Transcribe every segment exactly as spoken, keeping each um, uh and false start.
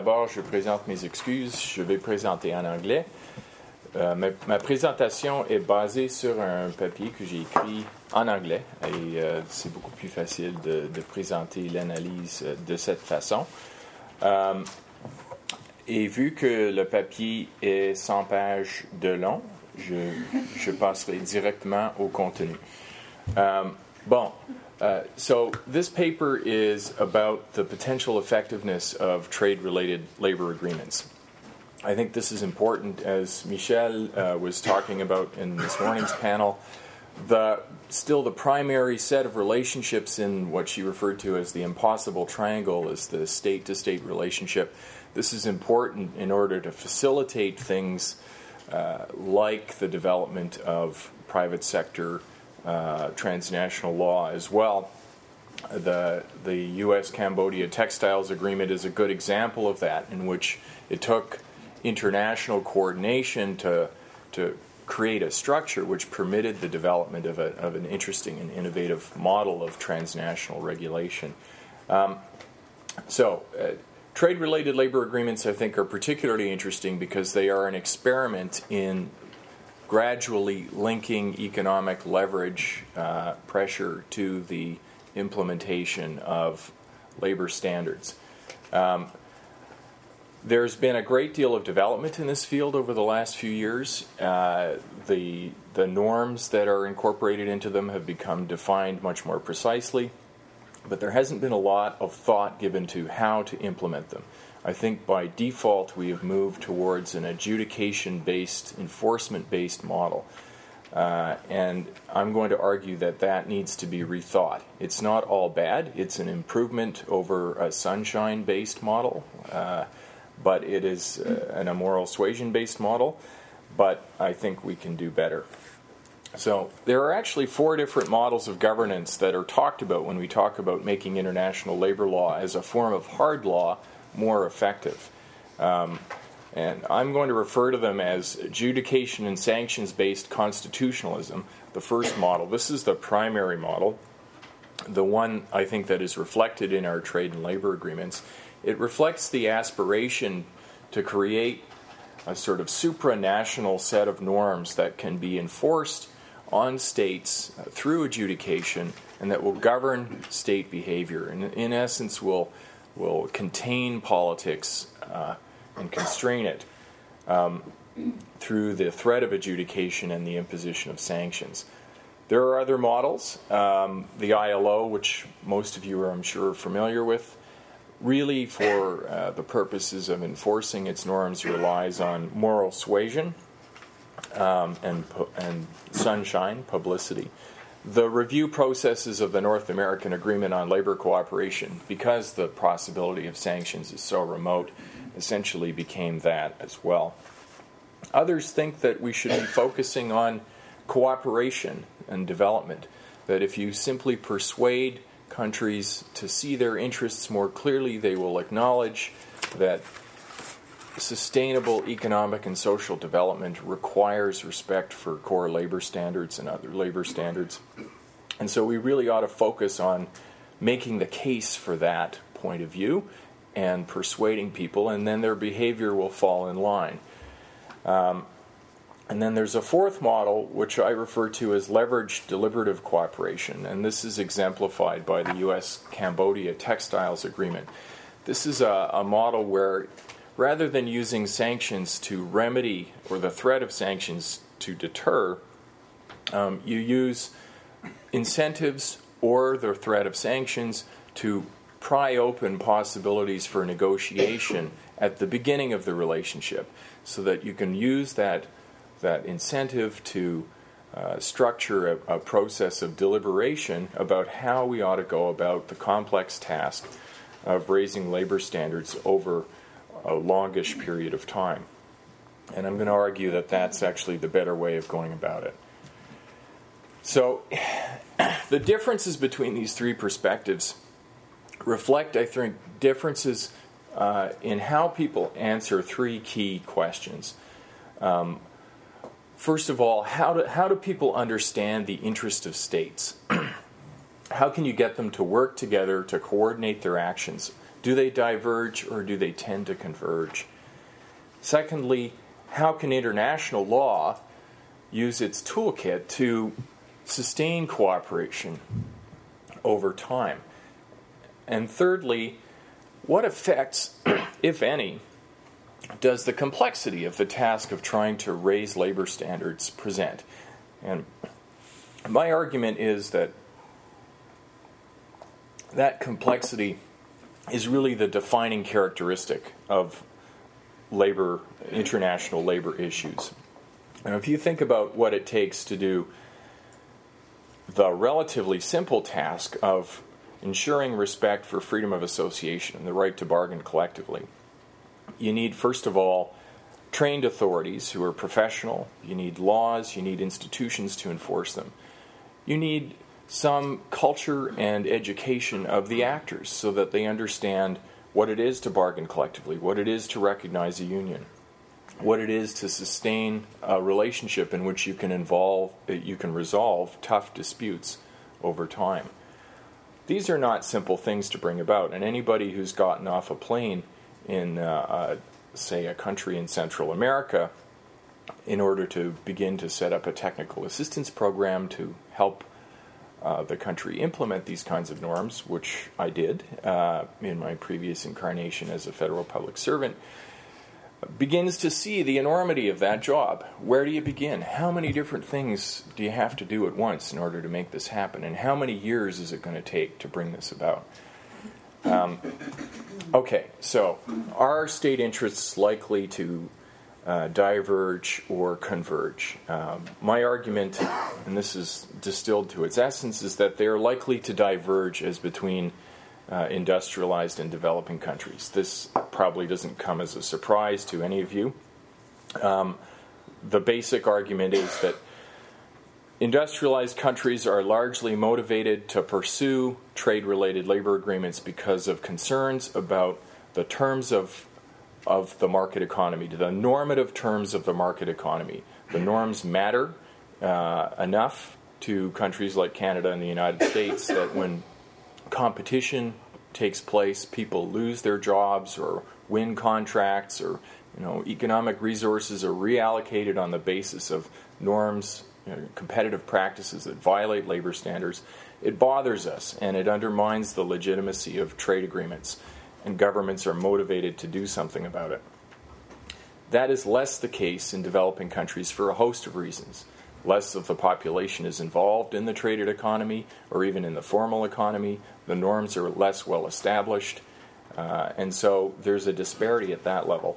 d'abord, je présente mes excuses. Je vais présenter en anglais. Euh, ma, ma présentation est basée sur un papier que j'ai écrit en anglais et euh, c'est beaucoup plus facile de, de présenter l'analyse de cette façon. Euh, et vu que le papier est cent pages de long, je, je passerai directement au contenu. Um, bon, uh, so this paper is about the potential effectiveness of trade-related labor agreements. I think this is important, as Michelle uh, was talking about in this morning's panel. The still the primary set of relationships in what she referred to as the impossible triangle is the state-to-state relationship. This is important in order to facilitate things uh, like the development of private sector uh, transnational law as well. The the U S Cambodia Textiles Agreement is a good example of that, in which it took international coordination to to create a structure which permitted the development of, a, of an interesting and innovative model of transnational regulation. Um, so, uh, trade-related labor agreements, I think, are particularly interesting because they are an experiment in gradually linking economic leverage uh, pressure to the implementation of labor standards. Um, There's been a great deal of development in this field over the last few years. Uh, the the norms that are incorporated into them have become defined much more precisely, but there hasn't been a lot of thought given to how to implement them. I think by default we have moved towards an adjudication-based, enforcement-based model. Uh, and I'm going to argue that that needs to be rethought. It's not all bad. It's an improvement over a sunshine-based model. Uh, but it is uh, an immoral suasion-based model, but I think we can do better. So there are actually four different models of governance that are talked about when we talk about making international labor law as a form of hard law more effective. Um, and I'm going to refer to them as adjudication and sanctions-based constitutionalism, the first model. This is the primary model, the one I think that is reflected in our trade and labor agreements. It reflects the aspiration to create a sort of supranational set of norms that can be enforced on states uh, through adjudication and that will govern state behavior and, in essence, will will contain politics uh, and constrain it um, through the threat of adjudication and the imposition of sanctions. There are other models. Um, the I L O, which most of you are, I'm sure, familiar with, really, for uh, the purposes of enforcing its norms, relies on moral suasion um, and, and sunshine, publicity. The review processes of the North American Agreement on Labor Cooperation, because the possibility of sanctions is so remote, essentially became that as well. Others think that we should be focusing on cooperation and development, that if you simply persuade countries to see their interests more clearly, they will acknowledge that sustainable economic and social development requires respect for core labor standards and other labor standards. And so we really ought to focus on making the case for that point of view and persuading people, and then their behavior will fall in line. Um, And then there's a fourth model, which I refer to as leveraged deliberative cooperation, and this is exemplified by the U S Cambodia Textiles Agreement. This is a, a model where, rather than using sanctions to remedy, or the threat of sanctions to deter, um, you use incentives or the threat of sanctions to pry open possibilities for negotiation at the beginning of the relationship, so that you can use that that incentive to uh, structure a, a process of deliberation about how we ought to go about the complex task of raising labor standards over a longish period of time. And I'm going to argue that that's actually the better way of going about it. So the differences between these three perspectives reflect, I think, differences uh, in how people answer three key questions. Um, First of all, how do, how do people understand the interest of states? How can you get them to work together to coordinate their actions Do they diverge or do they tend to converge? Secondly, how can international law use its toolkit to sustain cooperation over time? And thirdly, what effects, if any, does the complexity of the task of trying to raise labor standards present? And my argument is that that complexity is really the defining characteristic of labor, international labor issues. And if you think about what it takes to do the relatively simple task of ensuring respect for freedom of association and the right to bargain collectively, you need, first of all, trained authorities who are professional. You need laws. You need institutions to enforce them. You need some culture and education of the actors so that they understand what it is to bargain collectively, what it is to recognize a union, what it is to sustain a relationship in which you can involve, you can resolve tough disputes over time. These are not simple things to bring about, and anybody who's gotten off a plane in, uh, uh, say, a country in Central America in order to begin to set up a technical assistance program to help uh, the country implement these kinds of norms, which I did uh, in my previous incarnation as a federal public servant, begins to see the enormity of that job. Where do you begin? How many different things do you have to do at once in order to make this happen? And how many years is it going to take to bring this about? Um, okay, so are state interests likely to uh, diverge or converge? Um, my argument, and this is distilled to its essence, is that they are likely to diverge as between Uh, industrialized and developing countries. This probably doesn't come as a surprise to any of you. Um, the basic argument is that industrialized countries are largely motivated to pursue trade-related labor agreements because of concerns about the terms of of the market economy, the normative terms of the market economy. The norms matter uh, enough to countries like Canada and the United States that when competition takes place, people lose their jobs or win contracts, or you know, economic resources are reallocated on the basis of norms, you know, competitive practices that violate labor standards. It bothers us, and it undermines the legitimacy of trade agreements, and governments are motivated to do something about it. That is less the case in developing countries for a host of reasons. Less of the population is involved in the traded economy or even in the formal economy. The norms are less well established. Uh, and so there's a disparity at that level.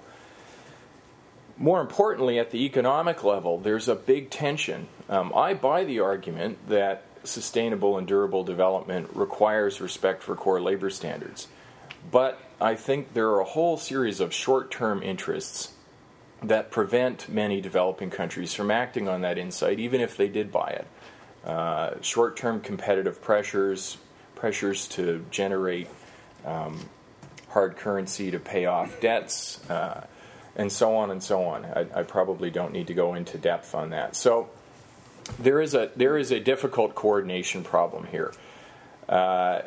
More importantly, at the economic level, there's a big tension. Um, I buy the argument that sustainable and durable development requires respect for core labor standards. But I think there are a whole series of short-term interests that prevent many developing countries from acting on that insight, even if they did buy it. Uh, short-term competitive pressures, pressures to generate um, hard currency to pay off debts, uh, and so on and so on. I, I probably don't need to go into depth on that. So there is a there is a difficult coordination problem here. Uh,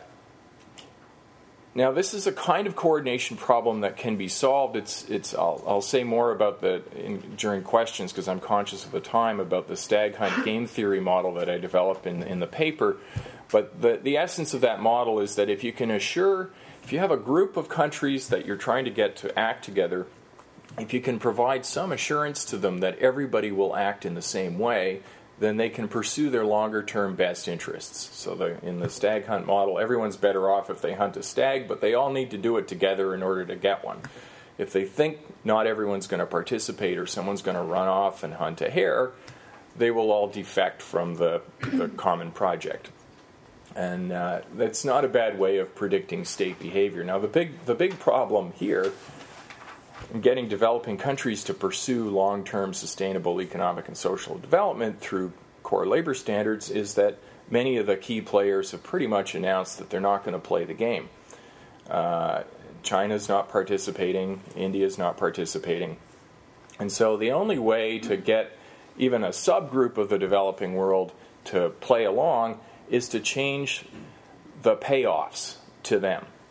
Now, this is a kind of coordination problem that can be solved. It's, it's. I'll, I'll say more about the in, during questions because I'm conscious of the time about the stag hunt game theory model that I developed in in the paper. But the the essence of that model is that if you can assure, if you have a group of countries that you're trying to get to act together, if you can provide some assurance to them that everybody will act in the same way, then they can pursue their longer-term best interests. So the, in the stag hunt model, everyone's better off if they hunt a stag, but they all need to do it together in order to get one. If they think not everyone's going to participate or someone's going to run off and hunt a hare, they will all defect from the, the common project. And uh, that's not a bad way of predicting state behavior. Now, the big the big problem here in getting developing countries to pursue long-term sustainable economic and social development through core labor standards is that many of the key players have pretty much announced that they're not going to play the game. Uh, China's not participating, India's not participating. And so the only way to get even a subgroup of the developing world to play along is to change the payoffs to them.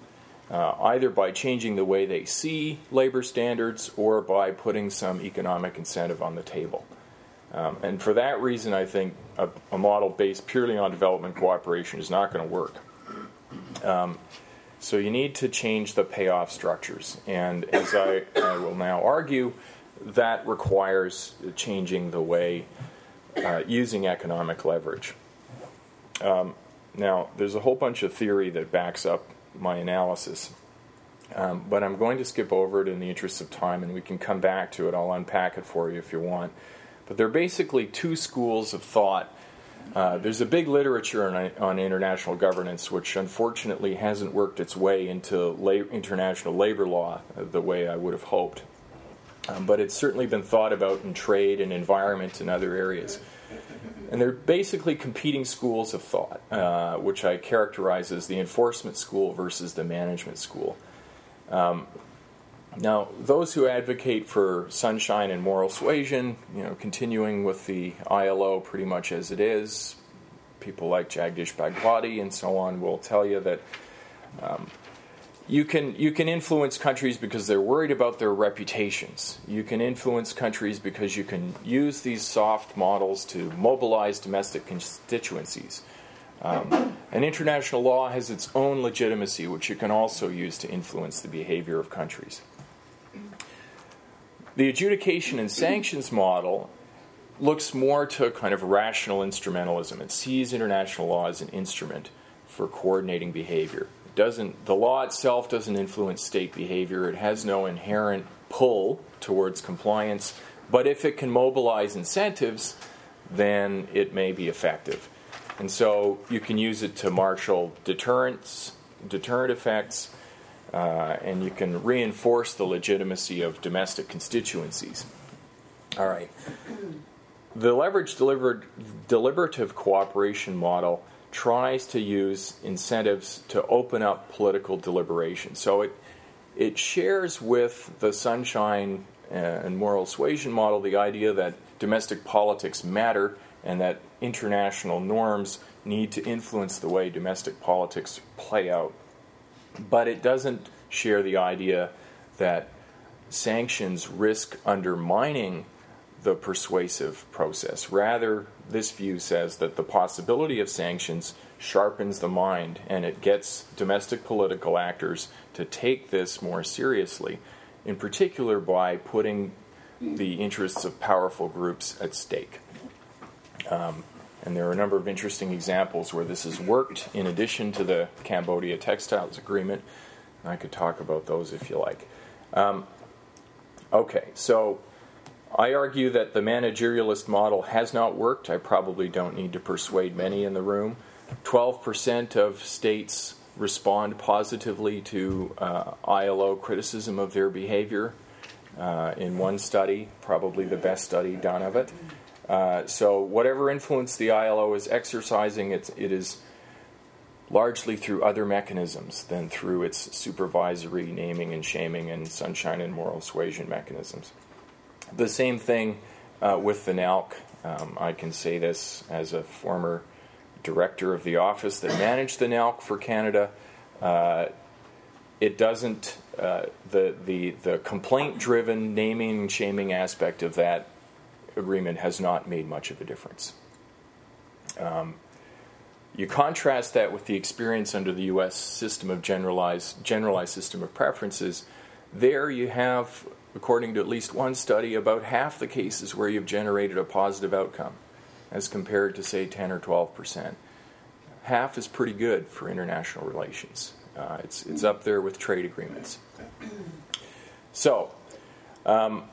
uh, either by changing the way they see labor standards or by putting some economic incentive on the table. Um, and for that reason, I think a, a model based purely on development cooperation is not going to work. Um, so you need to change the payoff structures. And as I, I will now argue, that requires changing the way, uh, using economic leverage. Um, now, there's a whole bunch of theory that backs up my analysis. Um, but I'm going to skip over it in the interest of time, and we can come back to it. I'll unpack it for you if you want. But there are basically two schools of thought. Uh, there's a big literature on, on international governance, which unfortunately hasn't worked its way into la- international labor law uh, the way I would have hoped. Um, but it's certainly been thought about in trade and environment and other areas. And they're basically competing schools of thought, uh, which I characterize as the enforcement school versus the management school. Um, Now, those who advocate for sunshine and moral suasion, you know, continuing with the I L O pretty much as it is, people like Jagdish Bhagwati and so on will tell you that um, you can you can influence countries because they're worried about their reputations. You can influence countries because you can use these soft models to mobilize domestic constituencies. Um, and international law has its own legitimacy, which you can also use to influence the behavior of countries. The adjudication and sanctions model looks more to kind of rational instrumentalism. It sees international law as an instrument for coordinating behavior. It doesn't, the law itself doesn't influence state behavior. It has no inherent pull towards compliance. But if it can mobilize incentives, then it may be effective. And so you can use it to marshal deterrence, deterrent effects, Uh, and you can reinforce the legitimacy of domestic constituencies. All right. The leverage delivered, deliberative cooperation model tries to use incentives to open up political deliberation. So it it shares with the sunshine and moral suasion model the idea that domestic politics matter and that international norms need to influence the way domestic politics play out. But it doesn't share the idea that sanctions risk undermining the persuasive process. Rather, this view says that the possibility of sanctions sharpens the mind, and it gets domestic political actors to take this more seriously, in particular by putting the interests of powerful groups at stake. Um, And there are a number of interesting examples where this has worked in addition to the Cambodia Textiles Agreement. I could talk about those if you like. Um, okay, so I argue that the managerialist model has not worked. I probably don't need to persuade many in the room. twelve percent of states respond positively to uh, I L O criticism of their behavior uh, in one study, probably the best study done of it. Uh, so whatever influence the I L O is exercising, it's, it is largely through other mechanisms than through its supervisory naming and shaming and sunshine and moral suasion mechanisms. The same thing uh, with the N A L C. Um, I can say this as a former director of the office that managed the N A L C for Canada. Uh, it doesn't, uh, the, the, the complaint-driven naming and shaming aspect of that agreement has not made much of a difference. Um, you contrast that with the experience under the U S system of generalized generalized system of preferences. There you have, according to at least one study, about half the cases where you've generated a positive outcome, as compared to, say, ten or twelve percent. Half is pretty good for international relations. Uh, it's it's up there with trade agreements. So, um,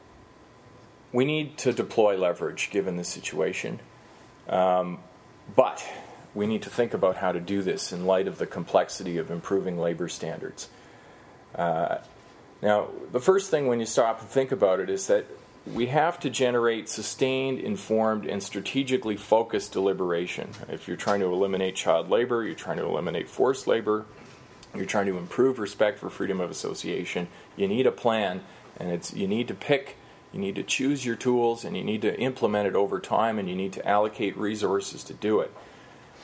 we need to deploy leverage given the situation, um, but we need to think about how to do this in light of the complexity of improving labor standards. Uh, now, the first thing when you stop and think about it is that we have to generate sustained, informed, and strategically focused deliberation. If you're trying to eliminate child labor, you're trying to eliminate forced labor, you're trying to improve respect for freedom of association, you need a plan, and it's you need to pick You need to choose your tools, and you need to implement it over time, and you need to allocate resources to do it.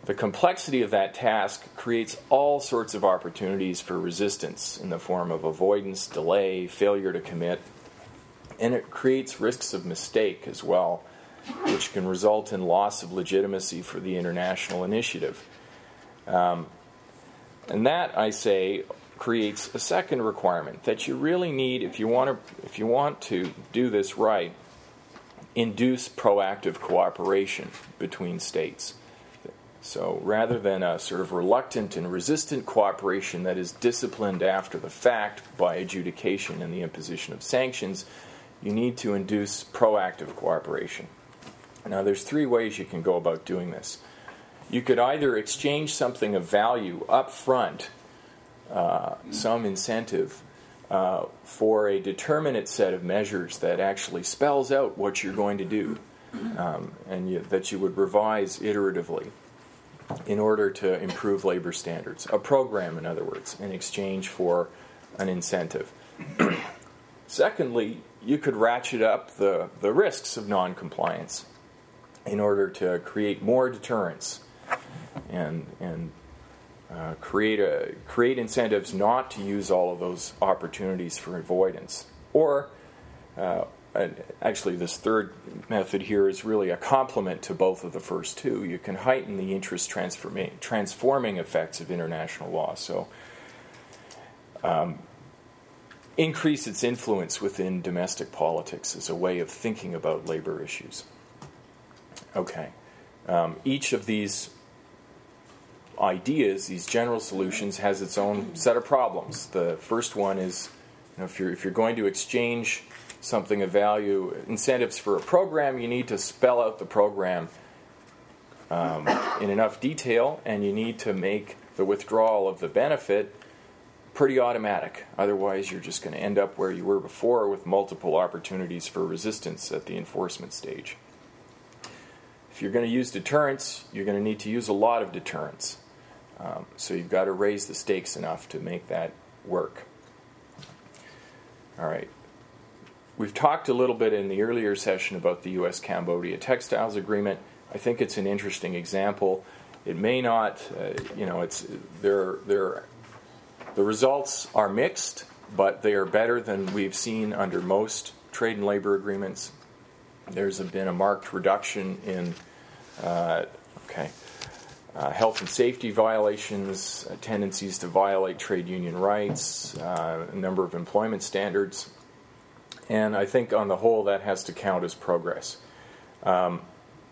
The complexity of that task creates all sorts of opportunities for resistance in the form of avoidance, delay, failure to commit, and it creates risks of mistake as well, which can result in loss of legitimacy for the international initiative. Um, and that, I say, creates a second requirement that you really need, if you want to, if you want to do this right, induce proactive cooperation between states. So rather than a sort of reluctant and resistant cooperation that is disciplined after the fact by adjudication and the imposition of sanctions, you need to induce proactive cooperation. Now, there's three ways you can go about doing this. You could either exchange something of value up front, uh, some incentive, uh, for a determinate set of measures that actually spells out what you're going to do, um, and you, that you would revise iteratively in order to improve labor standards. A program, in other words, in exchange for an incentive. Secondly, you could ratchet up the, the risks of noncompliance in order to create more deterrence and and uh, create a create incentives not to use all of those opportunities for avoidance. Or uh, And actually, this third method here is really a complement to both of the first two. You can heighten the interest transforming, transforming effects of international law. So, um, increase its influence within domestic politics as a way of thinking about labor issues. Okay. Um, each of these ideas, these general solutions, has its own set of problems. The first one is, you know, if you're if you're going to exchange something of value, incentives for a program, you need to spell out the program um, in enough detail, and you need to make the withdrawal of the benefit pretty automatic. Otherwise, you're just going to end up where you were before with multiple opportunities for resistance at the enforcement stage. If you're going to use deterrence, you're going to need to use a lot of deterrence. Um, so you've got to raise the stakes enough to make that work. All right. We've talked a little bit in the earlier session about the U S Cambodia Textiles Agreement. I think it's an interesting example. It may not, uh, you know, it's there. There, the results are mixed, but they are better than we've seen under most trade and labor agreements. There's been a marked reduction in, uh, okay, uh, health and safety violations, uh, tendencies to violate trade union rights, uh, a number of employment standards. And I think on the whole that has to count as progress. Um,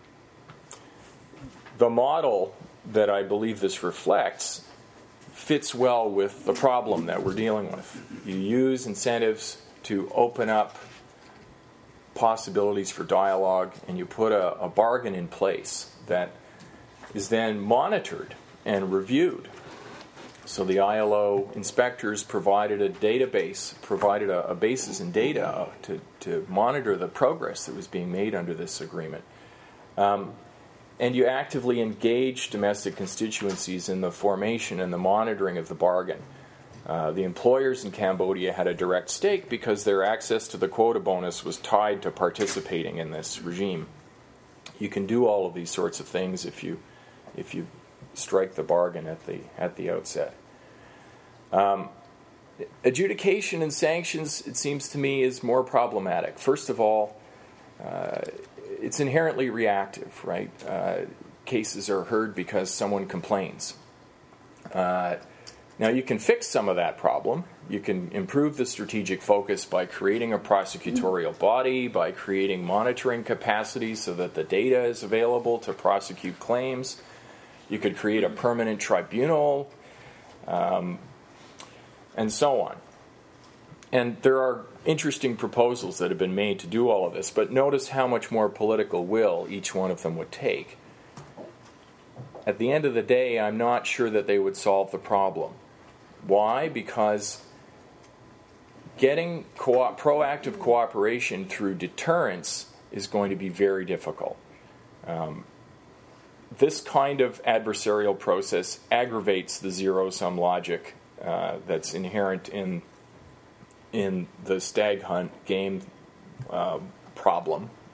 the model that I believe this reflects fits well with the problem that we're dealing with. You use incentives to open up possibilities for dialogue, and you put a, a bargain in place that is then monitored and reviewed. So the I L O inspectors provided a database, provided a, a basis in data to, to monitor the progress that was being made under this agreement. Um, and you actively engage domestic constituencies in the formation and the monitoring of the bargain. Uh, the employers in Cambodia had a direct stake because their access to the quota bonus was tied to participating in this regime. You can do all of these sorts of things if you if you strike the bargain at the at the outset. Um, adjudication and sanctions, it seems to me, is more problematic. First of all, uh, it's inherently reactive, right? Uh, cases are heard because someone complains. Uh, now, you can fix some of that problem. You can improve the strategic focus by creating a prosecutorial body, by creating monitoring capacity so that the data is available to prosecute claims. You could create a permanent tribunal, um, and so on. And there are interesting proposals that have been made to do all of this, but notice how much more political will each one of them would take. At the end of the day, I'm not sure that they would solve the problem. Why? Because getting co- proactive cooperation through deterrence is going to be very difficult. Um, this kind of adversarial process aggravates the zero-sum logic uh, that's inherent in in the stag hunt game uh, problem,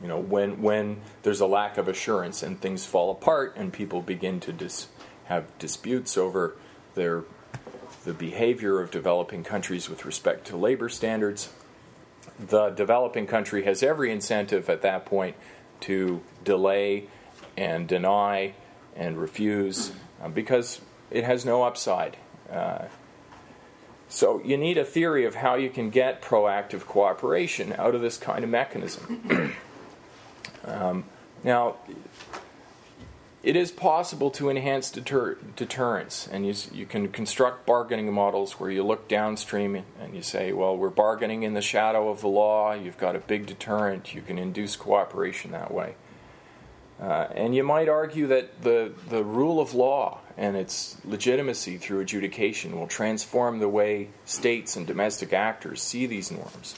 You know, when when there's a lack of assurance and things fall apart and people begin to dis- have disputes over their the behavior of developing countries with respect to labor standards, the developing country has every incentive at that point to delay and deny and refuse uh, because it has no upside. Uh, so you need a theory of how you can get proactive cooperation out of this kind of mechanism. um, now, it is possible to enhance deter- deterrence, and you, you can construct bargaining models where you look downstream and you say, well, we're bargaining in the shadow of the law, you've got a big deterrent, you can induce cooperation that way. Uh, and you might argue that the, the rule of law and its legitimacy through adjudication will transform the way states and domestic actors see these norms.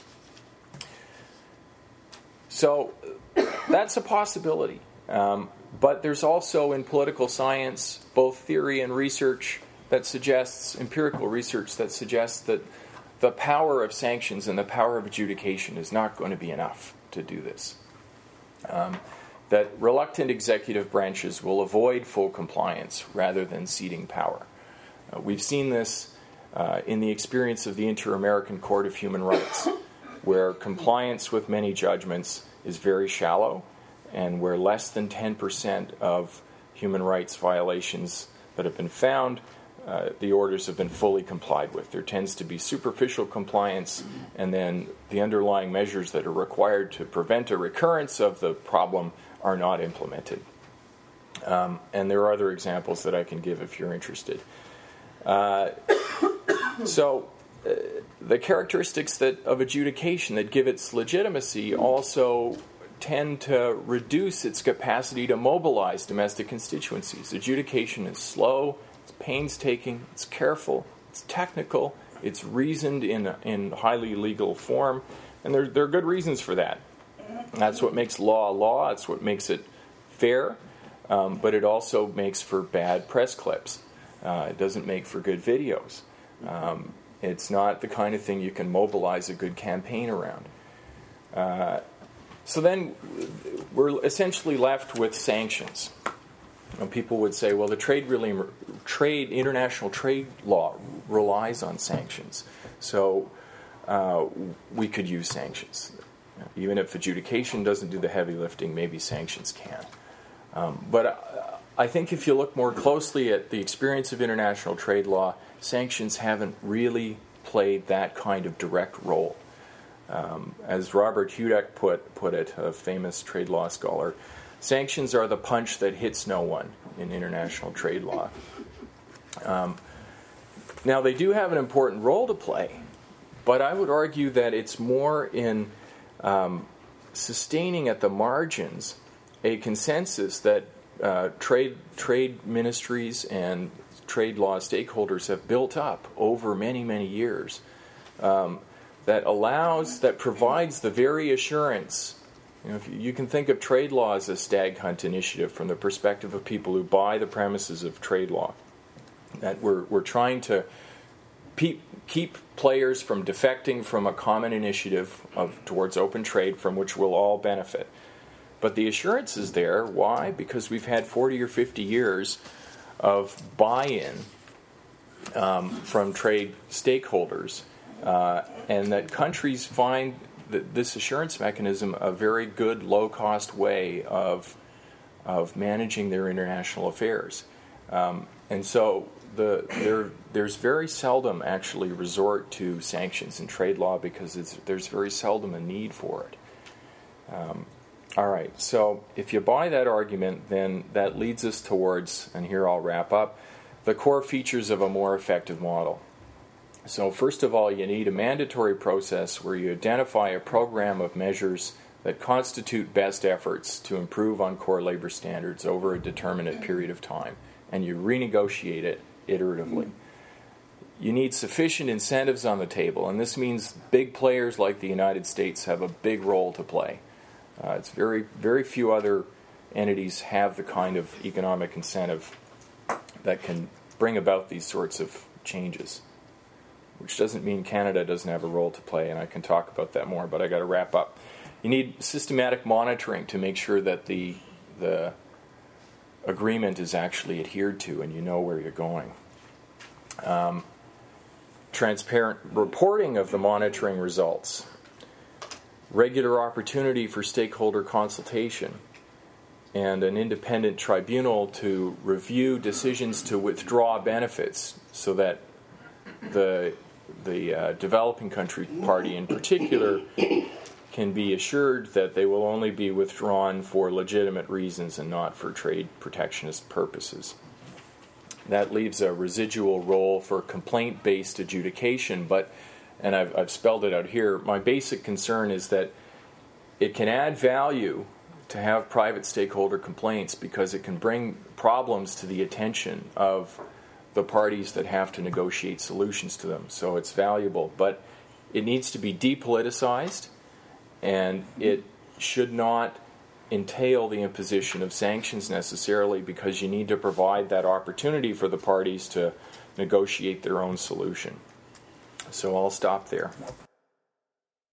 So that's a possibility. Um, But there's also in political science both theory and research that suggests, empirical research that suggests that the power of sanctions and the power of adjudication is not going to be enough to do this. Um, that reluctant executive branches will avoid full compliance rather than ceding power. Uh, we've seen this uh, in the experience of the Inter-American Court of Human Rights, where compliance with many judgments is very shallow, and where less than ten percent of human rights violations that have been found, uh, the orders have been fully complied with. There tends to be superficial compliance, and then the underlying measures that are required to prevent a recurrence of the problem are not implemented. Um, and there are other examples that I can give if you're interested. Uh, so, uh, the characteristics that of adjudication that give its legitimacy also tend to reduce its capacity to mobilize domestic constituencies. Adjudication is slow, it's painstaking, it's careful, it's technical, it's reasoned in in highly legal form, and there, there are good reasons for that. That's what makes law law, that's what makes it fair, um, but it also makes for bad press clips. Uh, it doesn't make for good videos. Um, it's not the kind of thing you can mobilize a good campaign around. Uh, So then we're essentially left with sanctions. You know, people would say, well, the trade really, trade, international trade law relies on sanctions. So uh, we could use sanctions. Even if adjudication doesn't do the heavy lifting, maybe sanctions can. Um, but I think if you look more closely at the experience of international trade law, sanctions haven't really played that kind of direct role. Um, as Robert Hudak put put it, a famous trade law scholar, sanctions are the punch that hits no one in international trade law. Um, now, they do have an important role to play, but I would argue that it's more in um, sustaining at the margins a consensus that uh, trade trade ministries and trade law stakeholders have built up over many, many years. Um, that allows, that provides the very assurance. You know, if you, you can think of trade law as a stag hunt initiative from the perspective of people who buy the premises of trade law. That we're we're trying to pe- keep players from defecting from a common initiative of towards open trade from which we'll all benefit. But the assurance is there. Why? Because we've had forty or fifty years of buy-in um, from trade stakeholders. Uh, and that countries find that this assurance mechanism a very good, low-cost way of of managing their international affairs. Um, and so the there there's very seldom actually resort to sanctions in trade law because it's, there's very seldom a need for it. Um, all right, so if you buy that argument, then that leads us towards, and here I'll wrap up, the core features of a more effective model. So first of all, you need a mandatory process where you identify a program of measures that constitute best efforts to improve on core labor standards over a determinate period of time, and you renegotiate it iteratively. You need sufficient incentives on the table, and this means big players like the United States have a big role to play. Uh, it's very, very few other entities have the kind of economic incentive that can bring about these sorts of changes. Which doesn't mean Canada doesn't have a role to play, and I can talk about that more, but I got to wrap up. you need systematic monitoring to make sure that the the agreement is actually adhered to and you know where you're going. Um, transparent reporting of the monitoring results. Regular opportunity for stakeholder consultation. And an independent tribunal to review decisions to withdraw benefits so that the the uh, developing country party in particular can be assured that they will only be withdrawn for legitimate reasons and not for trade protectionist purposes. That leaves a residual role for complaint-based adjudication, but, and I've, I've spelled it out here, my basic concern is that it can add value to have private stakeholder complaints because it can bring problems to the attention of the parties that have to negotiate solutions to them. So it's valuable, but it needs to be depoliticized, and it should not entail the imposition of sanctions necessarily, because you need to provide that opportunity for the parties to negotiate their own solution. So I'll stop there.